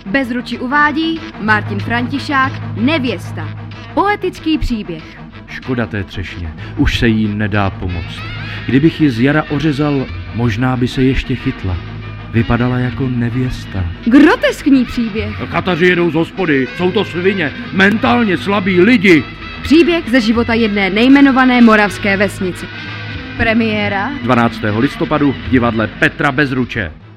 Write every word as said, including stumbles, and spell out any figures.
Bezruči uvádí Martin Františák, Nevěsta. Poetický příběh. Škoda té třešně, už se jí nedá pomoct. Kdybych ji z jara ořezal, možná by se ještě chytla. Vypadala jako nevěsta. Groteskní příběh. Kataři jedou z hospody, jsou to svině, mentálně slabí lidi. Příběh ze života jedné nejmenované moravské vesnice. Premiéra dvanáctého listopadu v divadle Petra Bezruče.